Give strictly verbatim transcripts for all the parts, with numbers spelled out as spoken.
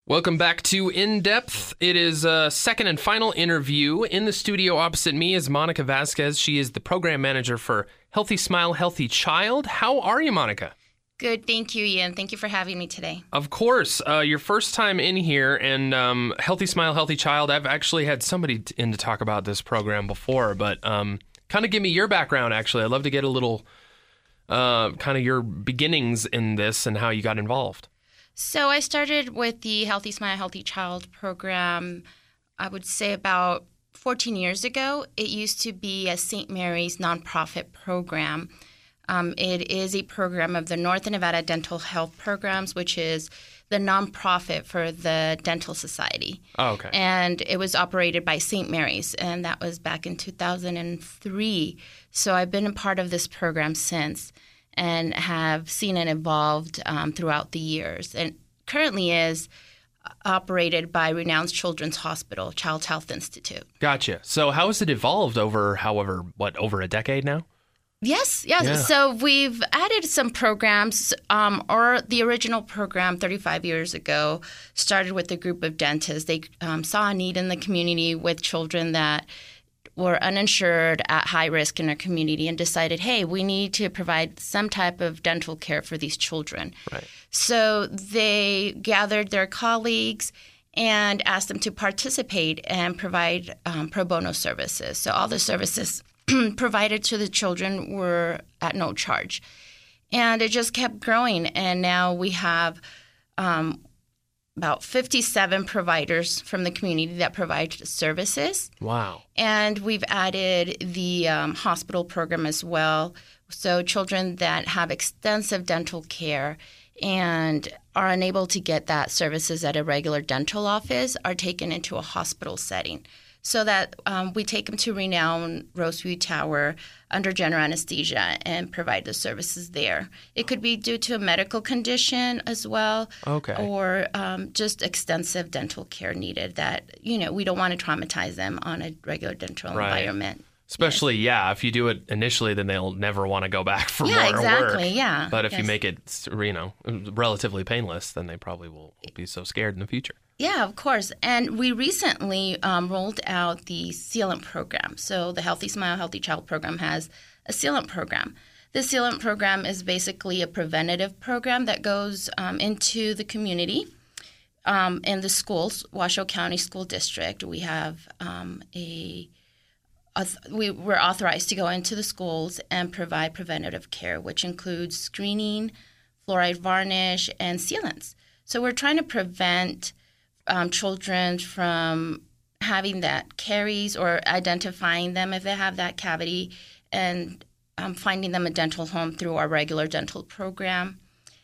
Welcome back to In Depth. It is a second and final interview. In the studio opposite me is Monica Vasquez. She is the program manager for Healthy Smile, Healthy Child. How are you, Monica? Good, thank you, Ian. Thank you for having me today. Of course. Uh, your first time in here, and um, Healthy Smile, Healthy Child, I've actually had somebody t- in to talk about this program before, but um, kind of give me your background, actually. I'd love to get a little, uh, kind of your beginnings in this and how you got involved. So I started with the Healthy Smile, Healthy Child program, I would say about fourteen years ago. It used to be a Saint Mary's nonprofit program. Um, it is a program of the North Nevada Dental Health Programs, which is the nonprofit for the Dental Society. Oh, okay. And it was operated by Saint Mary's, and that was back in two thousand three. So I've been a part of this program since, and have seen it evolved um, throughout the years. And currently is operated by Renowned Children's Hospital, Child Health Institute. Gotcha. So how has it evolved over, however, what, over a decade now? Yes, yes. Yeah. So we've added some programs, um, or the original program thirty-five years ago started with a group of dentists. They um, saw a need in the community with children that were uninsured at high risk in our community and decided, hey, we need to provide some type of dental care for these children. Right. So they gathered their colleagues and asked them to participate and provide um, pro bono services. So all the services provided to the children were at no charge. And it just kept growing. And now we have um, about fifty-seven providers from the community that provide services. Wow. And we've added the um, hospital program as well. So children that have extensive dental care and are unable to get that services at a regular dental office are taken into a hospital setting. So that um, we take them to Renowned Roseview Tower under general anesthesia and provide the services there. It could be due to a medical condition as well, Okay. or um, just extensive dental care needed that, you know, we don't want to traumatize them on a regular dental Right. environment. Especially, yes. yeah, if you do it initially, then they'll never want to go back for Yeah, more exactly, work. yeah. But if Yes. you make it, you know, relatively painless, then they probably will be so scared in the future. Yeah, of course. And we recently um, rolled out the Sealant program. So the Healthy Smile, Healthy Child program has a Sealant program. The Sealant program is basically a preventative program that goes um, into the community. Um, in the schools, Washoe County School District, we have um, a we we're authorized to go into the schools and provide preventative care, which includes screening, fluoride varnish, and sealants. So we're trying to prevent um, children from having that caries or identifying them if they have that cavity, and um, finding them a dental home through our regular dental program,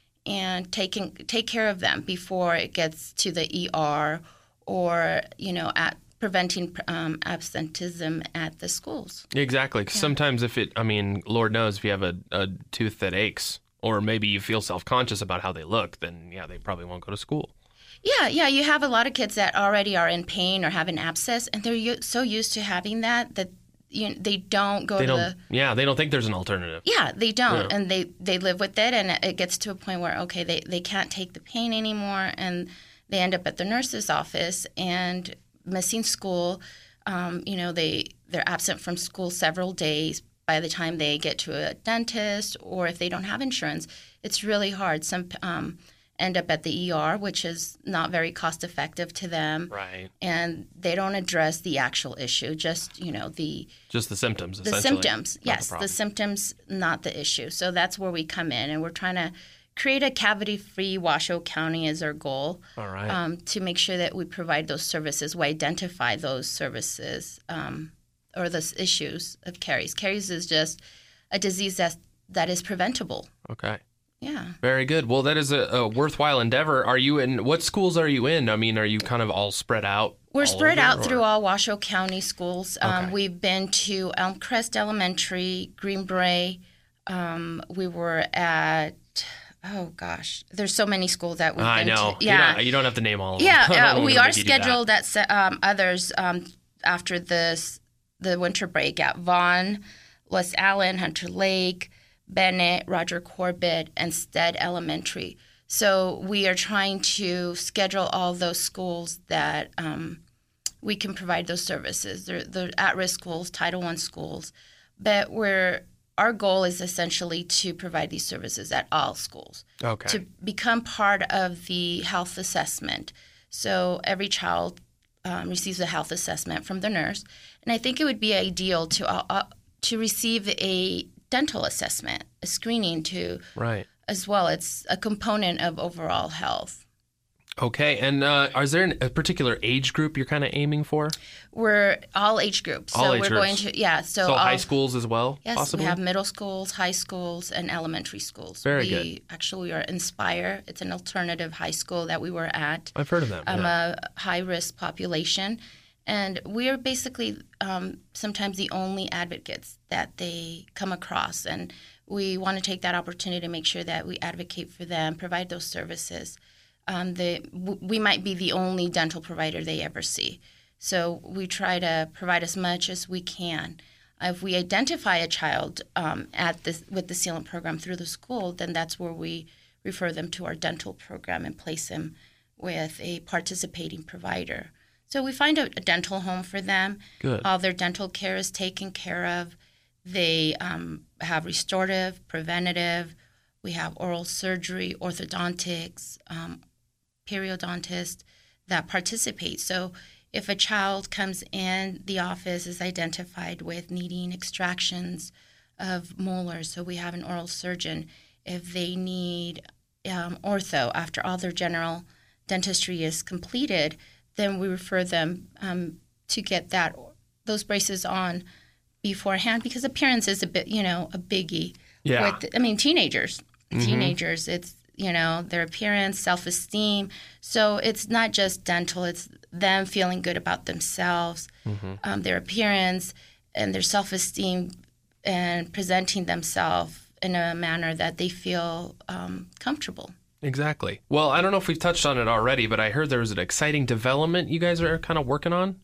and taking take care of them before it gets to the E R or, you know, at preventing um, absenteeism at the schools. Exactly. 'Cause Yeah. sometimes if it, I mean, Lord knows if you have a, a tooth that aches, or maybe you feel self-conscious about how they look, then yeah, they probably won't go to school. Yeah, yeah. You have a lot of kids that already are in pain or have an abscess, and they're u- so used to having that that you know, they don't go They to don't, the... yeah, they don't think there's an alternative. Yeah, they don't. Yeah. And they, they live with it, and it gets to a point where, okay, they, they can't take the pain anymore, and they end up at the nurse's office and missing school. Um, you know, they, they're absent from school several days by the time they get to a dentist, or if they don't have insurance, it's really hard. Some um, end up at the E R, which is not very cost effective to them. Right. And they don't address the actual issue, just, you know, the... Just the symptoms, The essentially. symptoms, not yes. the The, problem. symptoms, not the issue. So that's where we come in, and we're trying to create a cavity-free Washoe County is our goal. All right. Um, to make sure that we provide those services, we identify those services um, or those issues of caries. Caries is just a disease that, that is preventable. Okay. Yeah. Very good. Well, that is a, a worthwhile endeavor. Are you in, what schools are you in? I mean, are you kind of all spread out? We're all spread over, out or- through all Washoe County schools. Um, Okay. We've been to Elm Crest Elementary, Green Bray. Um, we were at, oh gosh, there's so many schools that we've I been know. to. You Yeah, don't, you don't have to name all of them. yeah. I don't Uh, wanna we are make you do that. scheduled at se- um, others um, after this the winter break at Vaughn, West Allen, Hunter Lake, Bennett, Roger Corbett, and Stead Elementary. So we are trying to schedule all those schools that um, we can provide those services. They're, they're at-risk schools, Title One schools, but we're our goal is essentially to provide these services at all schools. Okay. To become part of the health assessment. So every child um, receives a health assessment from the nurse, and I think it would be ideal to uh, uh, to receive a dental assessment, a screening to right. as well. It's a component of overall health. Okay, and uh, is there an, a particular age group you're kind of aiming for? We're all age groups. All so age we're groups. going to yeah. So, So all, high schools as well, yes, possibly? we have middle schools, high schools, and elementary schools. Very we, good. Actually, we are Inspire. It's an alternative high school that we were at. I've heard of them. Um, yeah. A high-risk population. And we are basically um, sometimes the only advocates that they come across. And we want to take that opportunity to make sure that we advocate for them, provide those services. Um, the, w- we might be the only dental provider they ever see. So we try to provide as much as we can. If we identify a child um, at this, with the Sealant program through the school, then that's where we refer them to our dental program and place them with a participating provider. So we find a, a dental home for them. Good. All their dental care is taken care of. They um, have restorative, preventative. We have oral surgery, orthodontics, um, periodontists that participate. So if a child comes in, the office is identified with needing extractions of molars, so we have an oral surgeon. If they need um, ortho after all their general dentistry is completed, then we refer them um, to get that those braces on beforehand, because appearance is a bit, you know, a biggie. Yeah. With, I mean, teenagers, Mm-hmm. teenagers, it's, you know, their appearance, self-esteem. So it's not just dental, it's them feeling good about themselves, Mm-hmm. um, their appearance, and their self-esteem, and presenting themselves in a manner that they feel um, comfortable. Exactly. Well, I don't know if we've touched on it already, but I heard there was an exciting development you guys are kind of working on.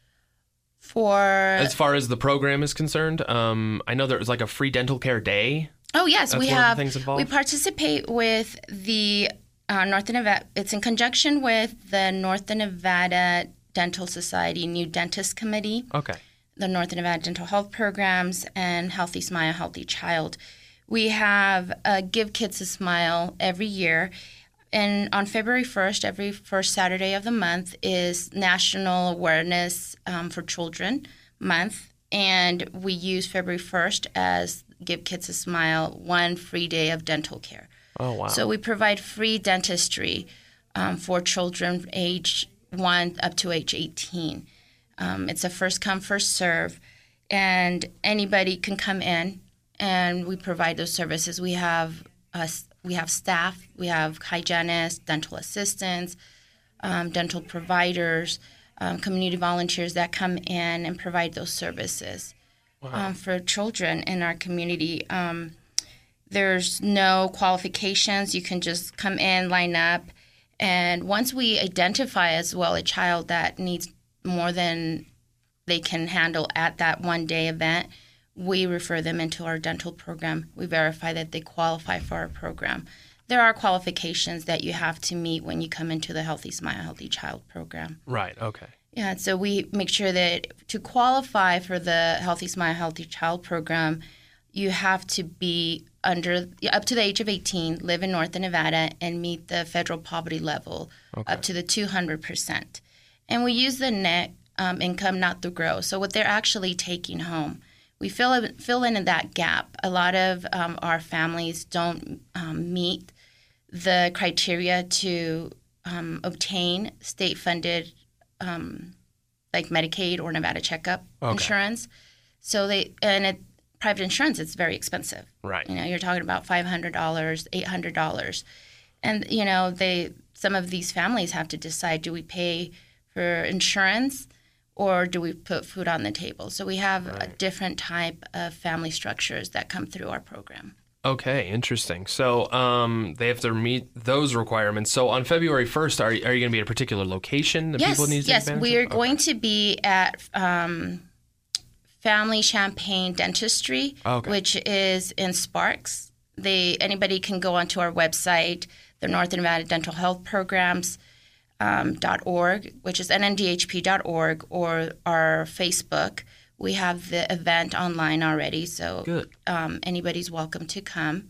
For As far as the program is concerned, um, I know there was like a free dental care day. oh yes, That's we one of the have things involved? we participate with the uh, Northern Nevada. It's in conjunction with the Northern Nevada Dental Society New Dentist Committee, Okay. the Northern Nevada Dental Health Programs, and Healthy Smile, Healthy Child. We have uh, Give Kids a Smile every year. And on February first, every first Saturday of the month, is National Awareness um, for Children Month. And we use February first as Give Kids a Smile, one free day of dental care. Oh, wow. So we provide free dentistry um, for children age one up to age eighteen. Um, it's a first come, first serve. And anybody can come in, and we provide those services. We have uh, we have staff, we have hygienists, dental assistants, um, dental providers, um, community volunteers that come in and provide those services Wow. um, for children in our community. Um, there's no qualifications. You can just come in, line up, and once we identify as well a child that needs more than they can handle at that one day event, we refer them into our dental program. We verify that they qualify for our program. There are qualifications that you have to meet when you come into the Healthy Smile, Healthy Child program. Right. Okay. Yeah, so we make sure that to qualify for the Healthy Smile, Healthy Child program, you have to be under up to the age of eighteen, live in Northern Nevada, and meet the federal poverty level Okay. up to the two hundred percent. And we use the net um, income, not the gross. So what they're actually taking home. We fill in, fill in that gap. A lot of um, our families don't um, meet the criteria to um, obtain state-funded, um, like Medicaid or Nevada Checkup Okay. insurance. So they and it, private insurance, it's very expensive. Right. You know, you're talking about five hundred dollars, eight hundred dollars, and you know they some of these families have to decide: do we pay for insurance, or do we put food on the table? So we have a Right. different type of family structures that come through our program. Okay, interesting. So um, they have to meet those requirements. So on February first, are, are you going to be at a particular location that Yes, people need to take yes, advantage we are of? going to be at um, Family Champagne Dentistry, Okay. which is in Sparks. They anybody can go onto our website. the North Nevada Dental Health Programs um, dot org, which is N N D H P dot org, or our Facebook. We have the event online already, so um, anybody's welcome to come.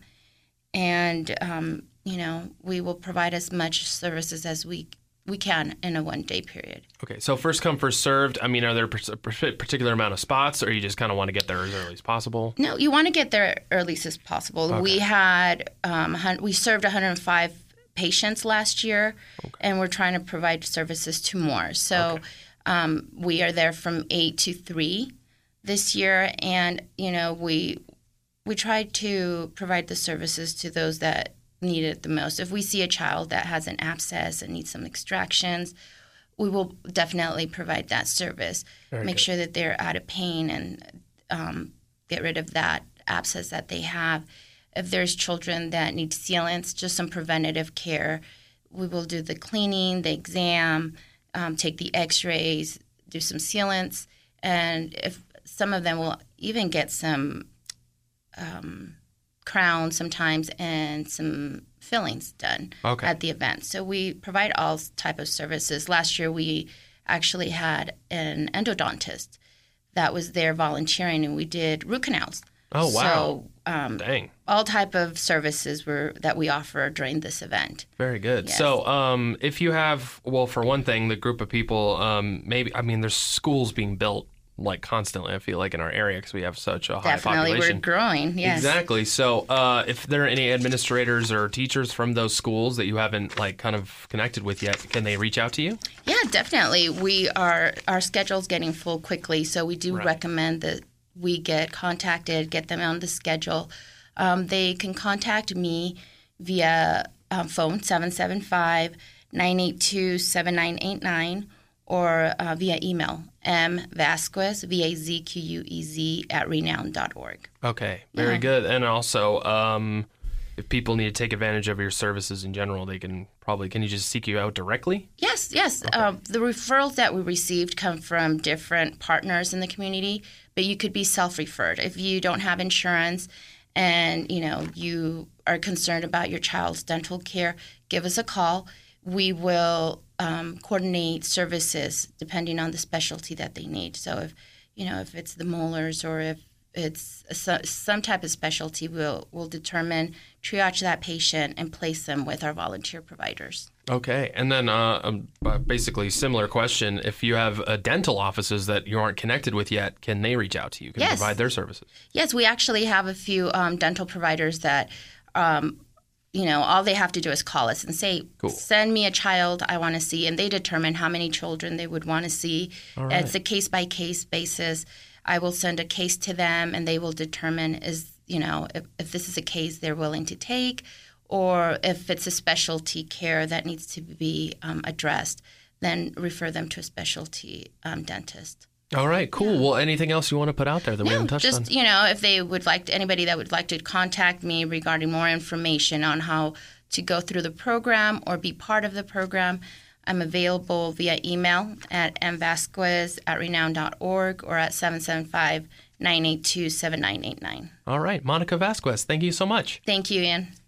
And, um, you know, we will provide as much services as we we can in a one-day period. Okay, so first come, first served. I mean, are there a particular amount of spots, or you just kind of want to get there as early as possible? No, you want to get there early as possible. Okay. We had, um, we served one hundred five patients last year, okay. and we're trying to provide services to more. So okay. um, we are there from eight to three this year, and, you know, we we try to provide the services to those that need it the most. If we see a child that has an abscess and needs some extractions, we will definitely provide that service. Very Make good. Sure that they're out of pain and um, get rid of that abscess that they have. If there's children that need sealants, just some preventative care, we will do the cleaning, the exam, um, take the x-rays, do some sealants, and if some of them will even get some um, crowns sometimes and some fillings done okay. at the event. So we provide all type of services. Last year we actually had an endodontist that was there volunteering, and we did root canals. Oh, wow. So um, Dang. all type of services were that we offer during this event. Very good. Yes. So um, if you have, well, for one thing, the group of people, um, maybe, I mean, there's schools being built like constantly, I feel like, in our area because we have such a high Definitely, population. We're growing, yes. Exactly. So uh, if there are any administrators or teachers from those schools that you haven't like kind of connected with yet, can they reach out to you? Yeah, definitely. We are, our schedule's getting full quickly, so we do right. recommend that we get contacted, get them on the schedule. Um, they can contact me via um, phone, seven seven five, nine eight two, seven nine eight nine, or uh, via email, M Vasquez, V A Z Q U E Z, at renown dot org. Okay, very yeah. good. And also, um, if people need to take advantage of your services in general, they can probably, can you just seek you out directly? Yes, yes. Okay. Uh, the referrals that we received come from different partners in the community, but you could be self-referred. If you don't have insurance and, you know, you are concerned about your child's dental care, give us a call. We will um, coordinate services depending on the specialty that they need. So if, you know, if it's the molars or if it's a, some type of specialty, we'll, we'll determine, triage that patient and place them with our volunteer providers. Okay. And then uh, um, basically similar question, if you have uh, dental offices that you aren't connected with yet, can they reach out to you? Can yes. you provide their services? Yes, we actually have a few um, dental providers that um, you know, all they have to do is call us and say, cool. send me a child I want to see, and they determine how many children they would want to see. Right. It's a case-by-case basis. I will send a case to them, and they will determine, is you know, if, if this is a case they're willing to take, or if it's a specialty care that needs to be um, addressed, then refer them to a specialty um, dentist. All right, cool. Yeah. Well, anything else you want to put out there that no, we haven't touched just, on? Just, you know, if they would like to, anybody that would like to contact me regarding more information on how to go through the program or be part of the program, I'm available via email at m vasquez at renown dot org or at seven seven five, nine eight two, seven nine eight nine. All right, Monica Vasquez, thank you so much. Thank you, Ian.